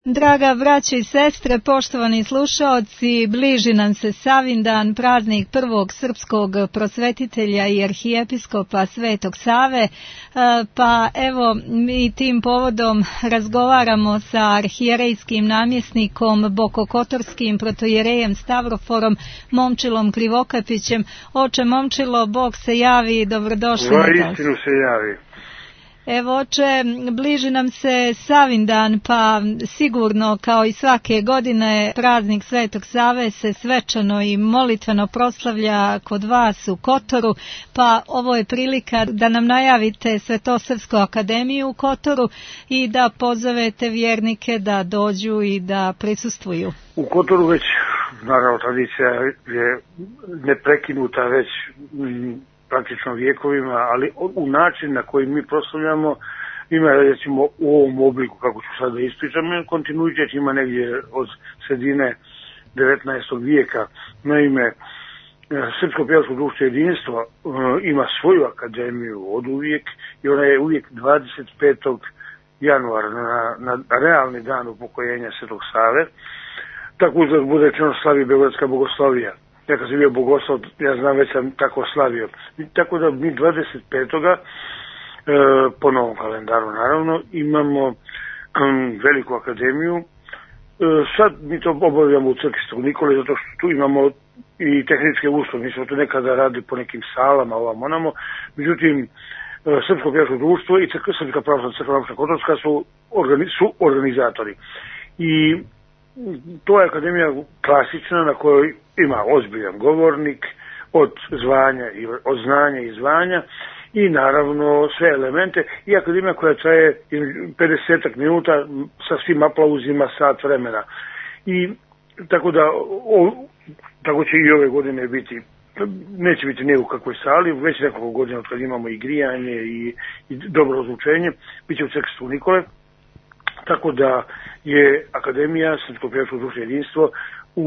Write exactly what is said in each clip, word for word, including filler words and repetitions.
Draga braćo i sestre, poštovani slušaoci, bliži nam se Savindan, praznik prvog srpskog prosvetitelja i arhijepiskopa Svetog Save, pa evo mi tim povodom razgovaramo sa arhijerejskim namjesnikom Bokokotorskim protojerejem Stavroforom Momčilom Krivokapićem. Oče Momčilo, Bog se javi, dobrodošli. Va istinu se javi. Evo, oče, bliži nam se Savindan, pa sigurno kao i svake godine praznik Svetog Save se svečano i molitveno proslavlja kod vas u Kotoru, pa ovo je prilika da nam najavite Svetosavsku akademiju u Kotoru i da pozovete vjernike da dođu i da prisustvuju. U Kotoru već, naravno, tradicija je neprekinuta već praktično vijekovima, ali u način na koji mi proslavljamo ima, recimo, u ovom obliku, kako ću sad da ispričam, kontinuitet ima negdje od sredine devetnaestog vijeka. Naime, Srpsko pjevačko društvo jedinstvo ima svoju akademiju od uvijek i ona je uvijek dvadeset petog januara na, na realni dan upokojenja Svetog Save. Tako uzgled bude rečeno slavi Beogradska bogoslovija. Ja kad sam bio bogoslov, ja znam, već sam tako slavio. Tako da mi dvadeset petog E, po novom kalendaru naravno imamo um, veliku akademiju. E, sad mi to obavljamo u crkvi Svetog Nikole, zato što tu imamo i tehničke uslove. Mi smo tu nekada radili po nekim salama, ovamo onamo. Međutim, Srpsko pjevačko društvo i Srpska pravoslavna crkva Moča Kotorska su, organi, su organizatori. I to je akademija klasična na kojoj ima ozbiljan govornik od zvanja i od znanja i zvanja i naravno sve elemente i akademija koja traje pedeset minuta sa svim aplauzima sat vremena. I tako da o, tako će i ove godine biti. Neće biti ne u kakvoj sali, već nekoliko godina od kad imamo i grijanje i, i dobro ozvučenje, bit će u crkvi Svetog Nikole. Tako da je akademija Srpsko pjevačko društvo jedinstvo u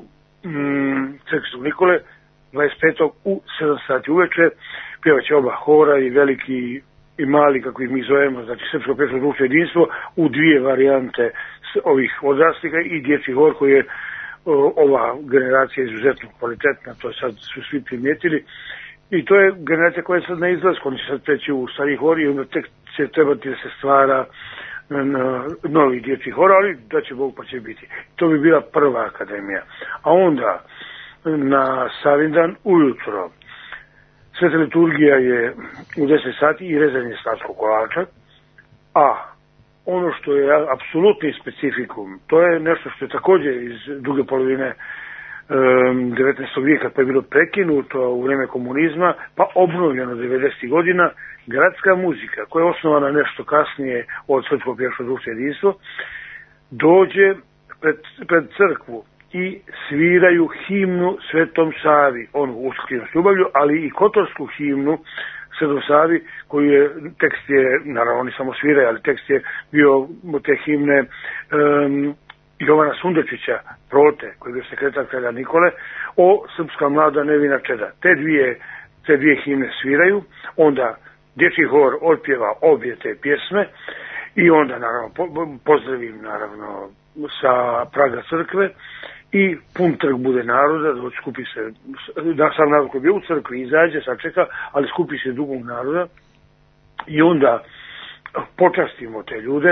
mm, crkvi Svetog Nikole dvadeset petog u sedam sati uveče. Pjevaće oba hora, i veliki i mali, kako ih mi zovemo, znači Srpsko pjevačko društvo jedinstvo u dvije varijante ovih odraslika i dječji hor koji je o, ova generacija izuzetno kvalitetna, to sad su svi primijetili. I to je generacija koja je sad na izlasku, oni će sad preći u stari hor i onda tek će trebati da se stvara na novi dječji hor, ali da će Bog pa će biti. To bi bila prva akademija. A onda na Savindan ujutro sveta liturgija je u deset sati i rezanje slavskog kolača, a ono što je apsolutni specifikum, to je nešto što je također iz druge polovine um, devetnaestog vijeka, pa je bilo prekinuto u vrijeme komunizma, pa obnovljeno devedesetih godina, gradska muzika, koja je osnovana nešto kasnije od Srpskog pjevačkog društva jedinstvo, dođe pred, pred crkvu i sviraju himnu Svetom Savi, onu usklinom s ljubavlju, ali i kotorsku himnu Svetom Savi, koju je, tekst je, naravno oni samo sviraju, ali tekst je bio te himne um, Jovana Sundečića, Prote, koji je bio sekretar kralja Nikole, o srpska mlada nevina čeda. Te dvije, te dvije himne sviraju, onda dječji hor otpjeva obje te pjesme i onda naravno pozdravim naravno sa praga crkve i pun trg bude naroda, da skupi se, da sam narod koji je bio u crkvi izađe, sačeka, ali skupi se dugog naroda i onda počastimo te ljude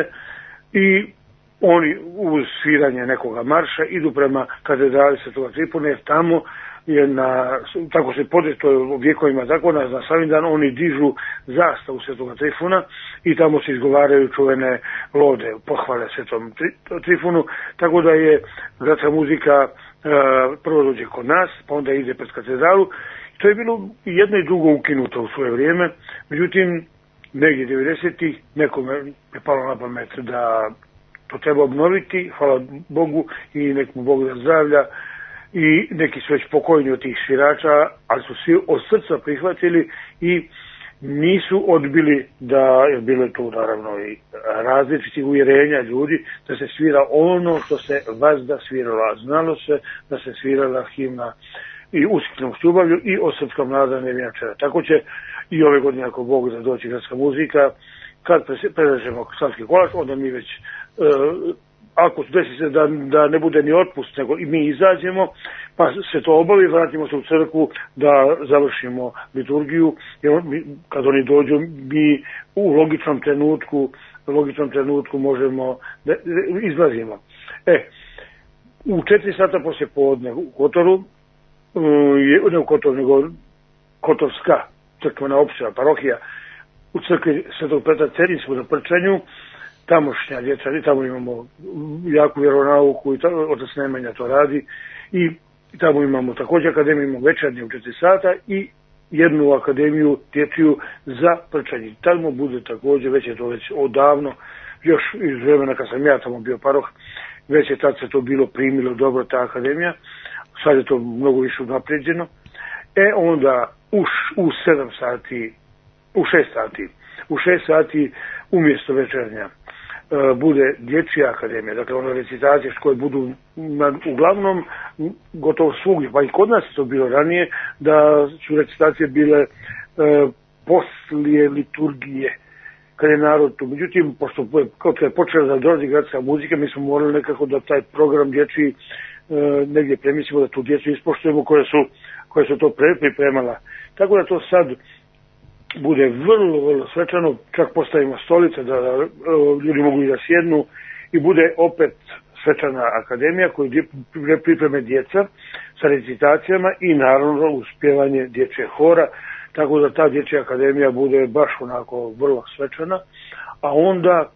i oni uz sviranje nekoga marša idu prema katedrali Svetoga Trifuna, jer tamo je na, tako se pode, to je u vjekovima zakona, na Savindan oni dižu zastavu Svetoga Trifuna i tamo se izgovaraju čuvene lode, pohvale Svetom Trifunu, tako da je gradska muzika e, prvo dođe kod nas, pa onda ide pred katedralu. To je bilo jedno i drugo ukinuto u svoje vrijeme, međutim, negdje devedesetih nekome je palo na pamet da to treba obnoviti, hvala Bogu i nek mu Bog da zdravlja, i neki su već pokojni od tih svirača, ali su svi od srca prihvatili i nisu odbili da je bilo tu naravno i različitih uvjerenja ljudi da se svira ono što se vazda svirala. Znalo se da se svirala himna i usklinom s ljubavlju i o srpskom mlada nevina čeda. Tako će i ove godine, ako Bog da doći gradska muzika, kad predažemo slavski kolač, onda mi već e, ako desi se da, da ne bude ni otpust, nego i mi izađemo, pa se to obavi, vratimo se u crkvu da završimo liturgiju, jer mi, kad oni dođu, mi u logičnom trenutku, u logičnom trenutku možemo da izlazimo. E, u četiri sata poslije podne u Kotoru, ne u Kotoru, nego Kotorska crkvena opština, parohija, u crkvi Svetog Petra Cerinskog na Prčanju, tamošnja djeca, i tamo imamo jaku vjeronauku i otac Nemanja to radi, i tamo imamo također akademiju, imamo večernje u četiri sata i jednu akademiju dječju za Prčanje. Tamo bude također, već je to već odavno, još iz vremena kad sam ja tamo bio paroh, već je tad se to bilo primilo dobro, ta akademija, sad je to mnogo više napređeno. E onda u, u sedam sati, u šest sati, u šest sati umjesto večernja bude dječja akademija, dakle one recitacije koje budu na, uglavnom gotovo svugdje, pa i kod nas je to bilo ranije, da su recitacije bile e, poslije liturgije, kad je narod tu. Međutim, pošto kao je počela da dolazi gradska muzika, mi smo morali nekako da taj program dječji e, negdje premislimo, da tu djecu ispoštujemo koje su, koje su to pripremala. Tako da to sad bude vrlo, vrlo svečano, čak postavimo stolice da, da ljudi mogu i da sjednu, i bude opet svečana akademija koju pripreme djeca sa recitacijama i naravno uspjevanje dječje hora, tako da ta dječja akademija bude baš onako vrlo svečana. A onda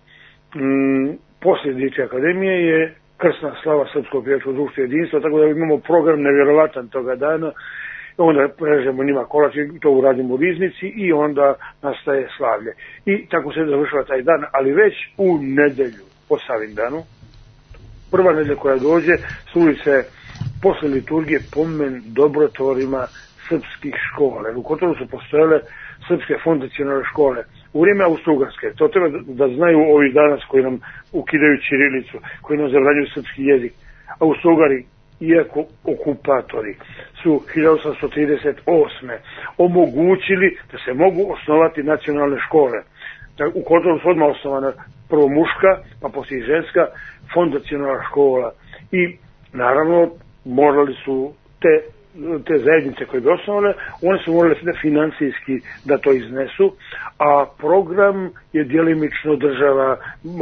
m, poslije dječje akademije je krsna slava Srpskog pjevačkog društva jedinstva, tako da imamo program nevjerovatan toga dana. Onda režemo njima kolač i to uradimo u riznici i onda nastaje slavlje. I tako se završava taj dan, ali već u nedelju po Savindanu, prva nedelja koja dođe, služi se posle liturgije pomen dobrotvorima srpskih škola. U Kotoru su postojale srpske fondacionalne škole u vrijeme Austro-Ugarske. To treba da znaju ovi danas koji nam ukidaju ćirilicu, koji nam zabranjuju srpski jezik. Austro-Ugari, iako okupatori, su hiljadu osamsto trideset osme omogućili da se mogu osnovati nacionalne škole. U Kotoru su odmah osnovana prvo muška, pa poslije ženska fondacionalna škola. I naravno morali su te, te zajednice koje bi osnovale, one su morali da financijski da to iznesu, a program je djelimično država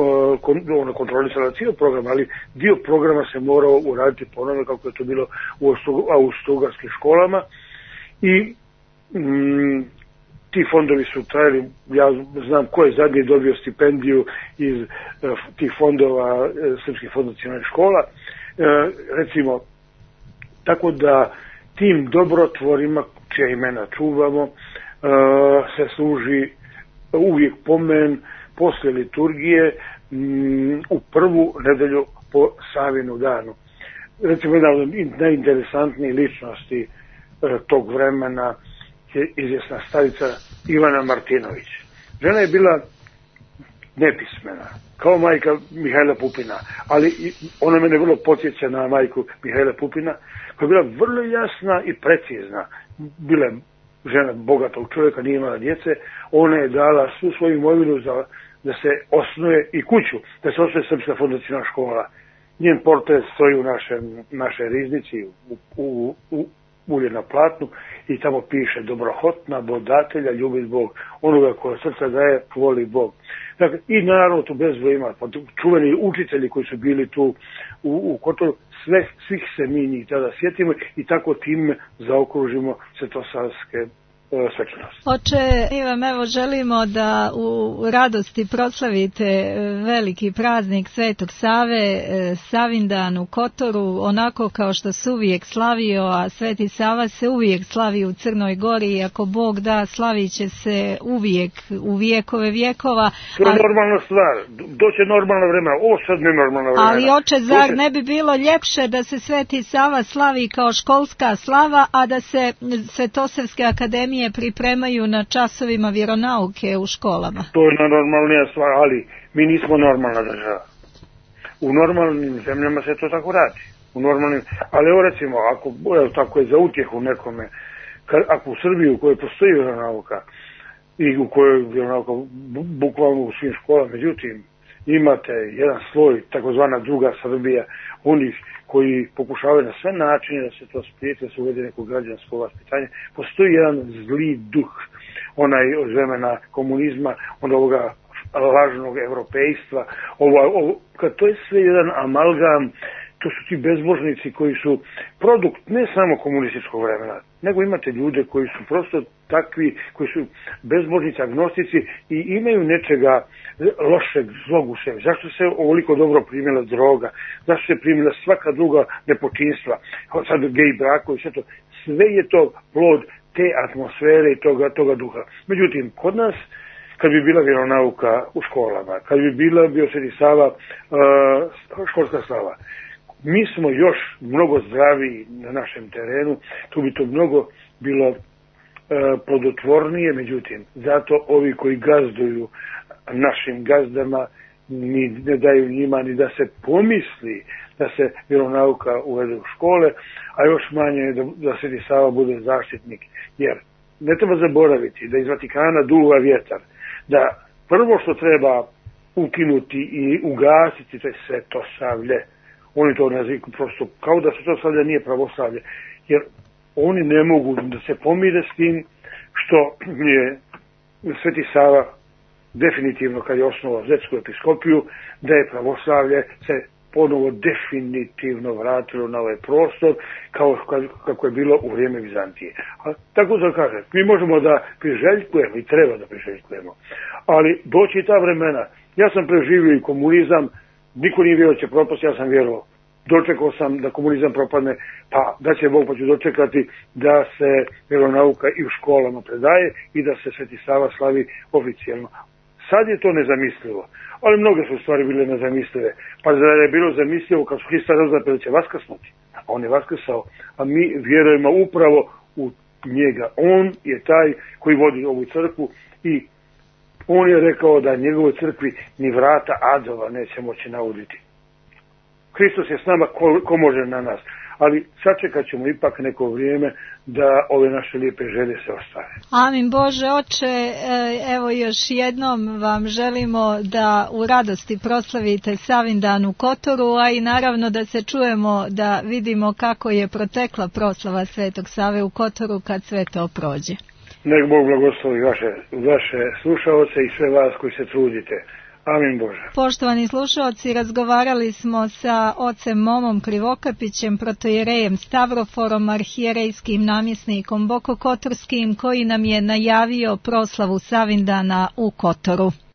ona kontrolisala cijel program, ali dio programa se morao uraditi ponovno kako je to bilo u austro-ugarskim školama. I mm, ti fondovi su trajali, ja znam ko je zadnji dobio stipendiju iz uh, tih fondova, uh, srpskih fondacionalnih škola, uh, recimo, tako da tim dobrotvorima, čija imena čuvamo, uh, se služi uvijek pomen posle liturgije um, u prvu nedelju po Savinu danu. Recimo, jedna od najinteresantnijih ličnosti uh, tog vremena je izvjesna starica Ivana Martinović. Žena je bila nepismena, kao majka Mihajla Pupina, ali ona mene vrlo podsjeća na majku Mihajla Pupina, koja je bila vrlo jasna i precizna. Bila je žena bogatog čovjeka, nije imala djece, ona je dala svu svoju imovinu za, da se osnuje i kuću, da se osnuje Srpska fondacionalna škola. Njen portret stoji u našem, našoj riznici, u, u, u ulje na platnu, i tamo piše dobrohotna bodatelja ljubi Bog, onoga koja srca daje voli Bog. Dakle, i naravno tu bezbroj ima, pa čuveni učitelji koji su bili tu u, u Kotoru, sve, svih se mi njih tada sjetimo i tako tim zaokružimo svetosavske svečanosti. Oče, mi vam evo želimo da u radosti proslavite veliki praznik Svetog Save, Savindan u Kotoru, onako kao što se uvijek slavio, a Sveti Sava se uvijek slavi u Crnoj Gori, i ako Bog da, slavit će se uvijek u vijekove vijekova. To je normalna stvar, doće normalno vremena, ovo sad ne normalno vremena. Ali oče, zar doće... ne bi bilo ljepše da se Sveti Sava slavi kao školska slava, a da se Svetosavske akademije pripremaju na časovima vjeronauke u školama? To je normalnija stvar, ali mi nismo normalna država. U normalnim zemljama se to tako radi. U normalnim, ali evo recimo, ako evo, tako je za utjehu nekome, kad, ako u Srbiji u kojoj postoji vjeronauka i u kojoj vjeronauka bukvalno u svim školama, međutim, imate jedan sloj, takozvana druga Srbija, onih koji pokušavaju na sve načine da se to spriječi, da se uvede neko građansko vaspitanje. Postoji jedan zli duh, onaj od vremena komunizma, od ovoga lažnog evropejstva. Ovo, ovo, kad to je sve jedan amalgam, to su ti bezbožnici koji su produkt ne samo komunističkog vremena, nego imate ljude koji su prosto takvi, koji su bezbožnici, agnostici i imaju nečega lošeg, zlog u sebi. Zašto se ovoliko dobro primila droga? Zašto se primila svaka druga nepočinstva? Sad gej brakovi, sve to. Sve je to plod te atmosfere i toga, toga duha. Međutim, kod nas, kad bi bila vjeronauka u školama, kad bi bila bio Sveti Sava, uh, školska slava, mi smo još mnogo zdraviji na našem terenu, tu bi to mnogo bilo e, plodotvornije, međutim, zato ovi koji gazduju našim gazdama ni ne daju njima ni da se pomisli da se vjeronauka uvede u škole, a još manje da, da Sveti Sava bude zaštitnik, jer ne treba zaboraviti da iz Vatikana duva vjetar, da prvo što treba ukinuti i ugasiti to je svetosavlje. Oni to nazivaju prosto kao da svetosavlje nije pravoslavlje, jer oni ne mogu da se pomire s tim što je Sveti Sava definitivno kad je osnovao Zetsku episkopiju, da je pravoslavlje se ponovo definitivno vratilo na ovaj prostor kao kako je bilo u vrijeme Vizantije. A tako da kažem, mi možemo da priželjkujemo i treba da priželjkujemo, ali doći ta vremena. Ja sam preživio i komunizam, niko nije vjerovao da će propast, ja sam vjerovao. Dočekao sam da komunizam propadne, pa da će Bog, pa ću dočekati da se vjeronauka i u školama predaje i da se Sveti Sava slavi oficijalno. Sad je to nezamislivo, ali mnoge su stvari bile nezamislive. Pa da je bilo zamislivo kad su Hrista razapeli da će vaskrsnuti, a on je vaskrsao, a mi vjerujemo upravo u njega. On je taj koji vodi ovu crkvu i on je rekao da njegovoj crkvi ni vrata adova neće moći nauditi. Hristos je s nama, ko, ko može na nas. Ali sačekat ćemo ipak neko vrijeme da ove naše lijepe želje se ostave. Amin Bože Oče, evo još jednom vam želimo da u radosti proslavite Savindan u Kotoru, a i naravno da se čujemo, da vidimo kako je protekla proslava Svetog Save u Kotoru kad sve to prođe. Nek Bog blagoslovi vaše, vaše slušaoce i sve vas koji se trudite. Amin Bože. Poštovani slušalci, razgovarali smo sa ocem Momom Krivokapićem, protoijerejem Stavroforom, arhijerejskim namjesnikom Bokokotorskim, koji nam je najavio proslavu Savindana u Kotoru.